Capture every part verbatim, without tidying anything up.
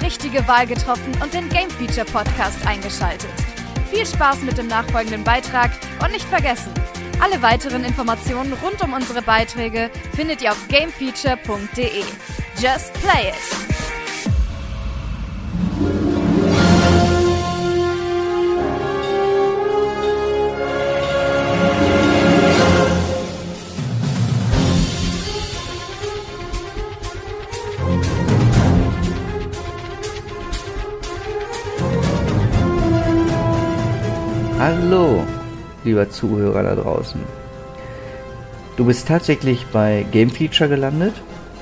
richtige Wahl getroffen und den Game Feature Podcast eingeschaltet. Viel Spaß mit dem nachfolgenden Beitrag und nicht vergessen, alle weiteren Informationen rund um unsere Beiträge findet ihr auf gamefeature punkt de. Just play it! Hallo, lieber Zuhörer da draußen. Du bist tatsächlich bei Game Feature gelandet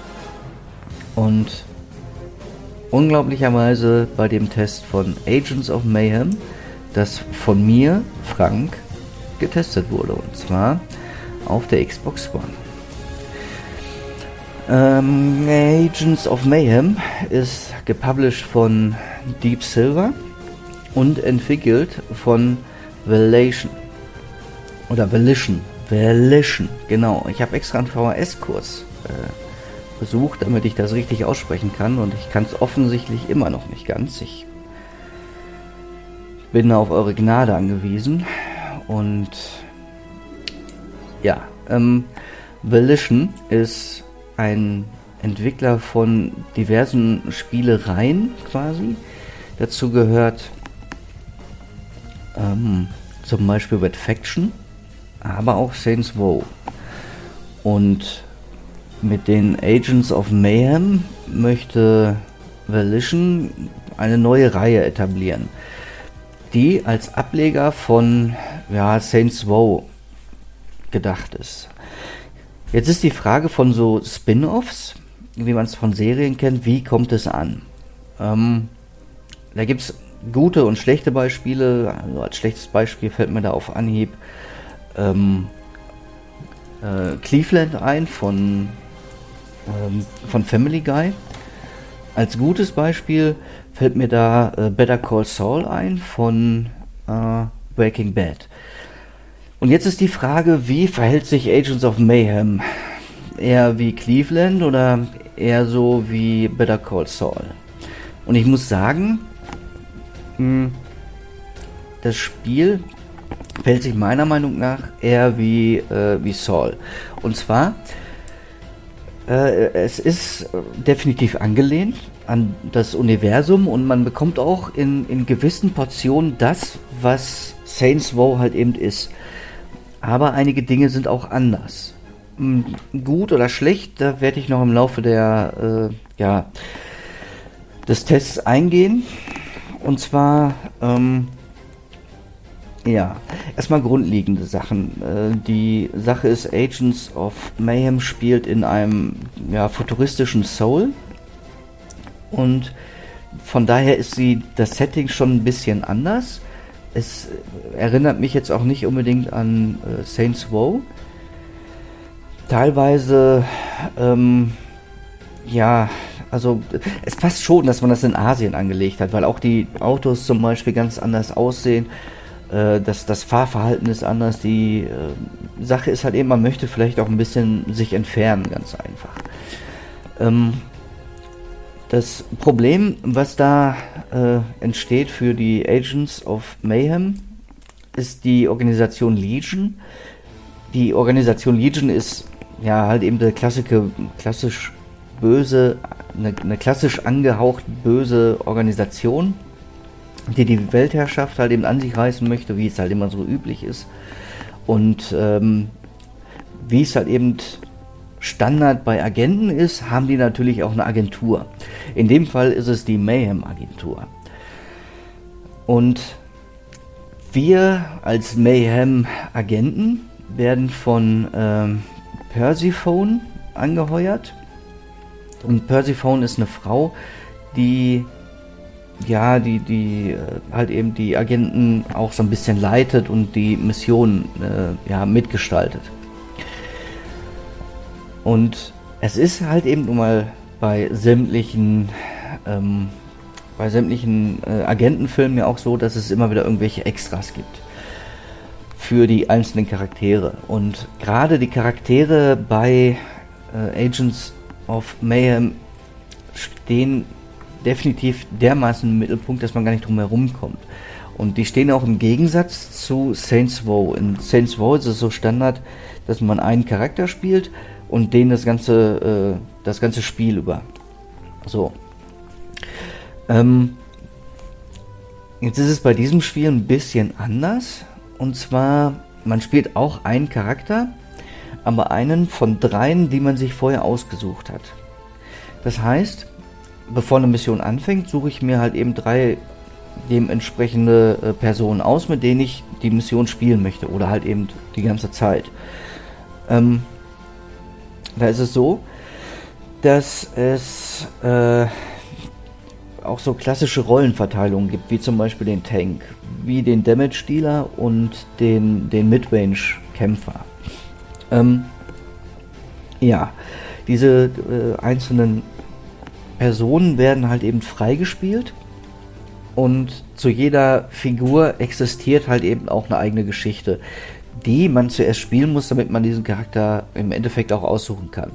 und unglaublicherweise bei dem Test von Agents of Mayhem, das von mir, Frank, getestet wurde, und zwar auf der Xbox One. Ähm, Agents of Mayhem ist gepublished von Deep Silver und entwickelt von Volition. Oder Volition. Volition, genau. Ich habe extra einen V H S-Kurs äh, besucht, damit ich das richtig aussprechen kann, und ich kann es offensichtlich immer noch nicht ganz. Ich bin auf eure Gnade angewiesen. Und ja, ähm, Volition ist ein Entwickler von diversen Spielereien quasi. Dazu gehört ähm, zum Beispiel Red Faction, aber auch Saints Row. Und mit den Agents of Mayhem möchte Volition eine neue Reihe etablieren, die als Ableger von ja, Saints Row gedacht ist. Jetzt ist die Frage von so Spin-Offs, wie man es von Serien kennt, wie kommt es an? Ähm, da gibt es gute und schlechte Beispiele. Also als schlechtes Beispiel fällt mir da auf Anhieb ähm, äh, Cleveland ein von, ähm, von Family Guy. Als gutes Beispiel fällt mir da äh, Better Call Saul ein von äh, Breaking Bad. Und jetzt ist die Frage, wie verhält sich Agents of Mayhem? Eher wie Cleveland oder eher so wie Better Call Saul? Und ich muss sagen, das Spiel verhält sich meiner Meinung nach eher wie, äh, wie Saul. Und zwar, äh, es ist definitiv angelehnt an das Universum, und man bekommt auch in, in gewissen Portionen das, was Saints Row halt eben ist. Aber einige Dinge sind auch anders. Gut oder schlecht, da werde ich noch im Laufe der, äh, ja, des Tests eingehen. Und zwar, ähm, ja, erstmal grundlegende Sachen. Äh, die Sache ist, Agents of Mayhem spielt in einem ja, futuristischen Soul. Und von daher ist sie das Setting schon ein bisschen anders. Es erinnert mich jetzt auch nicht unbedingt an äh, Saints Row. Teilweise, ähm, ja, also es passt schon, dass man das in Asien angelegt hat, weil auch die Autos zum Beispiel ganz anders aussehen. Äh, das, das Fahrverhalten ist anders. Die äh, Sache ist halt eben, man möchte vielleicht auch ein bisschen sich entfernen, ganz einfach. Ähm, das Problem, was da äh, entsteht für die Agents of Mayhem, ist die Organisation Legion. Die Organisation Legion ist ja halt eben der klassische, klassisch böse, eine, eine klassisch angehaucht böse Organisation, die die Weltherrschaft halt eben an sich reißen möchte, wie es halt immer so üblich ist. Und ähm, wie es halt eben Standard bei Agenten ist, haben die natürlich auch eine Agentur. In dem Fall ist es die Mayhem-Agentur. Und wir als Mayhem-Agenten werden von ähm, Persephone angeheuert. Und Persephone ist eine Frau, die ja, die, die halt eben die Agenten auch so ein bisschen leitet und die Mission äh, ja, mitgestaltet. Und es ist halt eben nun mal bei sämtlichen ähm, bei sämtlichen äh, Agentenfilmen ja auch so, dass es immer wieder irgendwelche Extras gibt für die einzelnen Charaktere. Und gerade die Charaktere bei äh, Agents of Mayhem stehen definitiv dermaßen im Mittelpunkt, dass man gar nicht drum herum kommt. Und die stehen auch im Gegensatz zu Saints Row. In Saints Row ist es so Standard, dass man einen Charakter spielt und den das ganze, äh, das ganze Spiel über. So. Ähm, jetzt ist es bei diesem Spiel ein bisschen anders. Und zwar, man spielt auch einen Charakter, aber einen von dreien, die man sich vorher ausgesucht hat. Das heißt, bevor eine Mission anfängt, suche ich mir halt eben drei dementsprechende äh, Personen aus, mit denen ich die Mission spielen möchte oder halt eben die ganze Zeit. Ähm, da ist es so, dass es äh, auch so klassische Rollenverteilungen gibt, wie zum Beispiel den Tank, wie den Damage Dealer und den, den Midrange Kämpfer. Ähm, ja, diese äh, einzelnen Personen werden halt eben freigespielt. Und zu jeder Figur existiert halt eben auch eine eigene Geschichte, die man zuerst spielen muss, damit man diesen Charakter im Endeffekt auch aussuchen kann.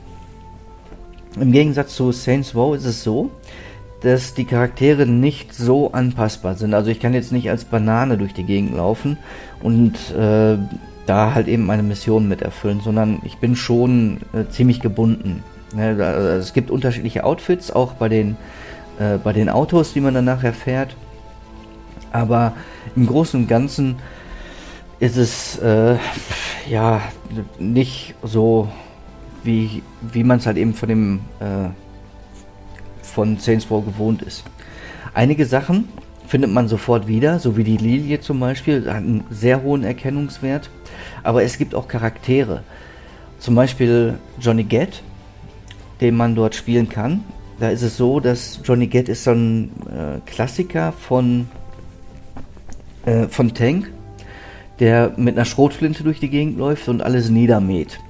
Im Gegensatz zu Saints Row ist es so, dass die Charaktere nicht so anpassbar sind. Also ich kann jetzt nicht als Banane durch die Gegend laufen und äh, da halt eben meine Mission mit erfüllen, sondern ich bin schon äh, ziemlich gebunden. Ja, da, es gibt unterschiedliche Outfits, auch bei den bei den Autos, die man dann nachher fährt. Aber im Großen und Ganzen ist es äh, ja nicht so, wie, wie man es halt eben von dem äh, von Saints Row gewohnt ist. Einige Sachen findet man sofort wieder, so wie die Lilie zum Beispiel, hat einen sehr hohen Erkennungswert. Aber es gibt auch Charaktere. Zum Beispiel Johnny Gat, den man dort spielen kann. Da ist es so, dass Johnny Gat ist so ein äh, Klassiker von, äh, von Tank, der mit einer Schrotflinte durch die Gegend läuft und alles niedermäht.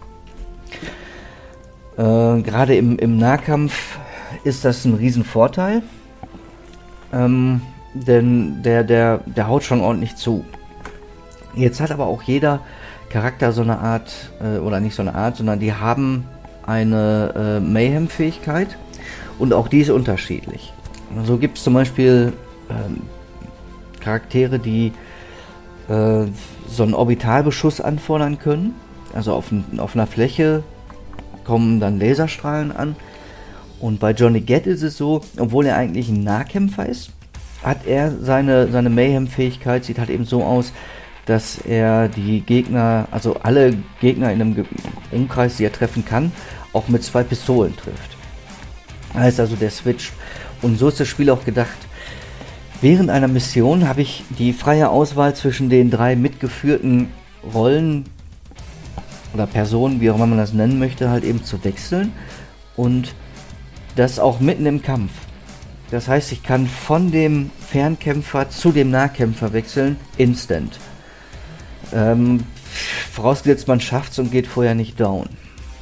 Äh, Gerade im, im Nahkampf ist das ein Riesenvorteil, ähm, denn der, der, der haut schon ordentlich zu. Jetzt hat aber auch jeder Charakter so eine Art, äh, oder nicht so eine Art, sondern die haben eine äh, Mayhem-Fähigkeit. Und auch die ist unterschiedlich. So gibt es zum Beispiel ähm, Charaktere, die äh, so einen Orbitalbeschuss anfordern können. Also auf, ein, auf einer Fläche kommen dann Laserstrahlen an. Und bei Johnny Gat ist es so, obwohl er eigentlich ein Nahkämpfer ist, hat er seine, seine Mayhem-Fähigkeit, sieht halt eben so aus, dass er die Gegner, also alle Gegner in einem Umkreis, die er treffen kann, auch mit zwei Pistolen trifft. Heißt also der Switch. Und so ist das Spiel auch gedacht. Während einer Mission habe ich die freie Auswahl zwischen den drei mitgeführten Rollen oder Personen, wie auch immer man das nennen möchte, halt eben zu wechseln. Und das auch mitten im Kampf. Das heißt, ich kann von dem Fernkämpfer zu dem Nahkämpfer wechseln, instant. Ähm, vorausgesetzt, man schafft es und geht vorher nicht down.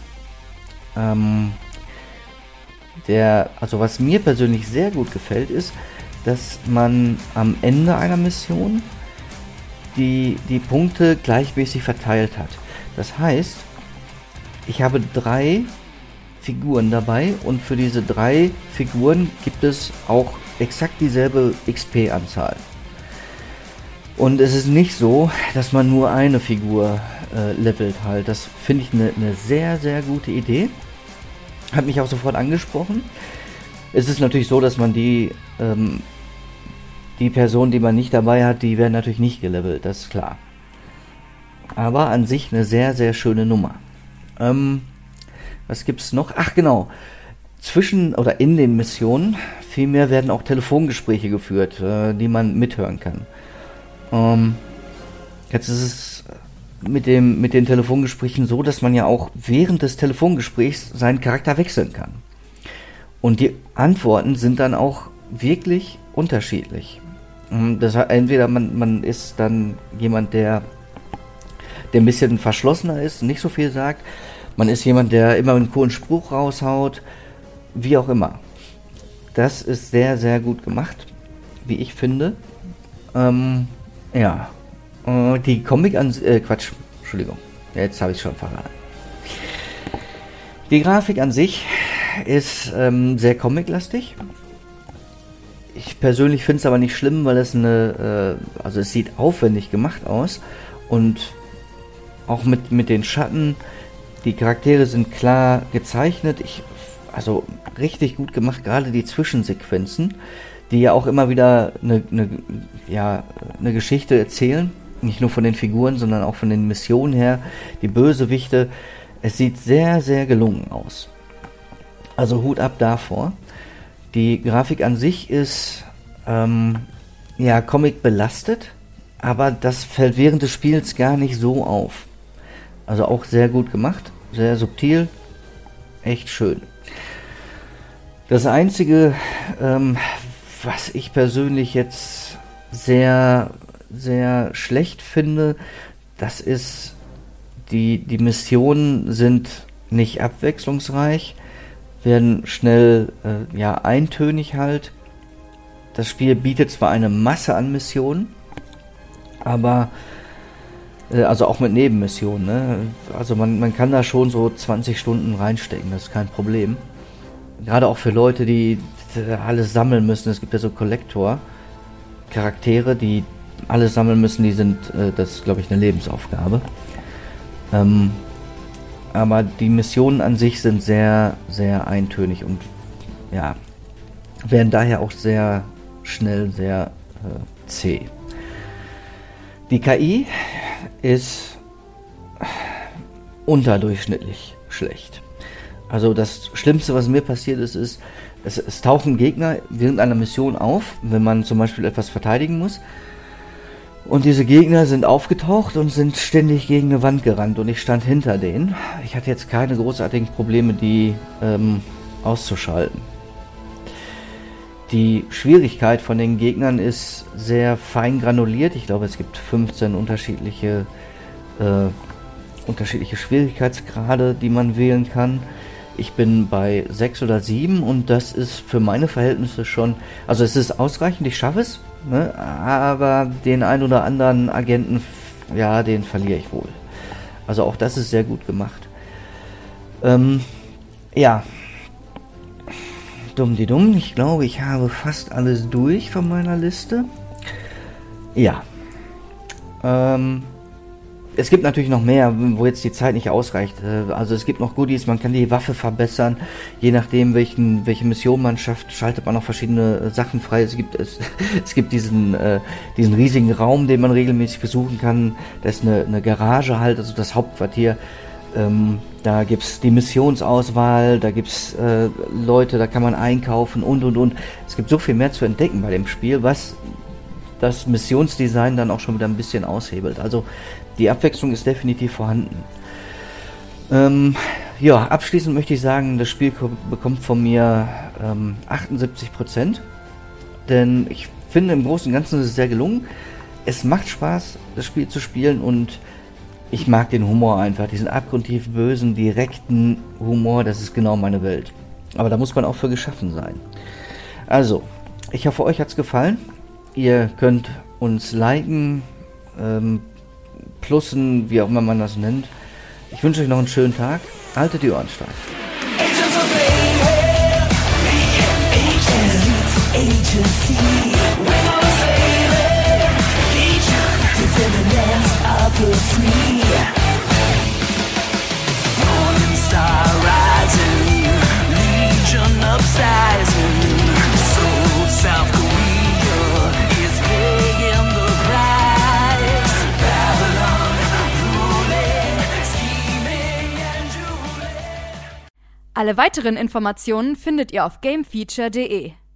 Ähm... Der, also was mir persönlich sehr gut gefällt, ist, dass man am Ende einer Mission die, die Punkte gleichmäßig verteilt hat. Das heißt, ich habe drei Figuren dabei und für diese drei Figuren gibt es auch exakt dieselbe X P-Anzahl. Und es ist nicht so, dass man nur eine Figur äh, levelt halt. Das finde ich eine ne sehr, sehr gute Idee. Hat mich auch sofort angesprochen. Es ist natürlich so, dass man die ähm, die Personen, die man nicht dabei hat, die werden natürlich nicht gelevelt, das ist klar. Aber an sich eine sehr, sehr schöne Nummer. Ähm, was gibt's noch? Ach genau, zwischen oder in den Missionen vielmehr werden auch Telefongespräche geführt, äh, die man mithören kann. Ähm, jetzt ist es mit dem mit den Telefongesprächen so, dass man ja auch während des Telefongesprächs seinen Charakter wechseln kann. Und die Antworten sind dann auch wirklich unterschiedlich. Das heißt, entweder man, man ist dann jemand, der, der ein bisschen verschlossener ist, nicht so viel sagt. Man ist jemand, der immer einen coolen Spruch raushaut. Wie auch immer. Das ist sehr, sehr gut gemacht, wie ich finde. Ähm, ja. Äh, die Comic an... Äh, Quatsch. Entschuldigung. Jetzt habe ich schon verraten. Die Grafik an sich ist ähm, sehr comiclastig. ich persönlich finde es aber nicht schlimm, weil es eine, äh, also es sieht aufwendig gemacht aus und auch mit, mit den Schatten, die Charaktere sind klar gezeichnet, ich, also richtig gut gemacht, gerade die Zwischensequenzen, die ja auch immer wieder eine, eine, ja, eine Geschichte erzählen, nicht nur von den Figuren, sondern auch von den Missionen her, die Bösewichte, es sieht sehr, sehr gelungen aus. Also Hut ab davor. Die Grafik an sich ist ähm, ja Comic belastet, aber das fällt während des Spiels gar nicht so auf. Also auch sehr gut gemacht, sehr subtil, echt schön. Das Einzige, ähm, was ich persönlich jetzt sehr, sehr schlecht finde, das ist, die, die Missionen sind nicht abwechslungsreich, werden schnell äh, ja eintönig halt. Das Spiel bietet zwar eine Masse an Missionen, aber äh, also auch mit Nebenmissionen, ne? Also man, man kann da schon so zwanzig Stunden reinstecken, das ist kein Problem. Gerade auch für Leute, die alles sammeln müssen. Es gibt ja so Kollektor-Charaktere, die alles sammeln müssen, die sind, äh, das ist glaube ich eine Lebensaufgabe. Ähm, aber die Missionen an sich sind sehr, sehr eintönig und ja, werden daher auch sehr schnell, sehr äh, zäh. Die K I ist unterdurchschnittlich schlecht. Also das Schlimmste, was mir passiert ist, ist, es, es tauchen Gegner während einer Mission auf, wenn man zum Beispiel etwas verteidigen muss. Und diese Gegner sind aufgetaucht und sind ständig gegen eine Wand gerannt und ich stand hinter denen. Ich hatte jetzt keine großartigen Probleme, die ähm, auszuschalten. Die Schwierigkeit von den Gegnern ist sehr fein granuliert. Ich glaube, es gibt fünfzehn unterschiedliche, äh, unterschiedliche Schwierigkeitsgrade, die man wählen kann. Ich bin bei sechs oder sieben und das ist für meine Verhältnisse schon, also es ist ausreichend, ich schaffe es. Ne? Aber den ein oder anderen Agenten, ja, den verliere ich wohl. Also auch das ist sehr gut gemacht. Ähm, ja. Dumm die dumm. Ich glaube, ich habe fast alles durch von meiner Liste. Ja. Ähm, es gibt natürlich noch mehr, wo jetzt die Zeit nicht ausreicht. Also es gibt noch Goodies, man kann die Waffe verbessern. Je nachdem, welchen, welche Mission man schafft, schaltet man noch verschiedene Sachen frei. Es gibt, es, es gibt diesen, äh, diesen riesigen Raum, den man regelmäßig besuchen kann. Da ist eine, eine Garage halt, also das Hauptquartier. Ähm, da gibt es die Missionsauswahl, da gibt es äh, Leute, da kann man einkaufen und und und. Es gibt so viel mehr zu entdecken bei dem Spiel, was das Missionsdesign dann auch schon wieder ein bisschen aushebelt. Also die Abwechslung ist definitiv vorhanden. Ähm, ja, abschließend möchte ich sagen, das Spiel bekommt von mir ähm, achtundsiebzig Prozent. Denn ich finde, im Großen und Ganzen ist es sehr gelungen. Es macht Spaß, das Spiel zu spielen und ich mag den Humor einfach. Diesen abgrundtief bösen, direkten Humor, das ist genau meine Welt. Aber da muss man auch für geschaffen sein. Also, ich hoffe, euch hat's gefallen. Ihr könnt uns liken, ähm, plussen, wie auch immer man das nennt. Ich wünsche euch noch einen schönen Tag. Haltet die Ohren steif. Alle weiteren Informationen findet ihr auf gamefeature punkt de.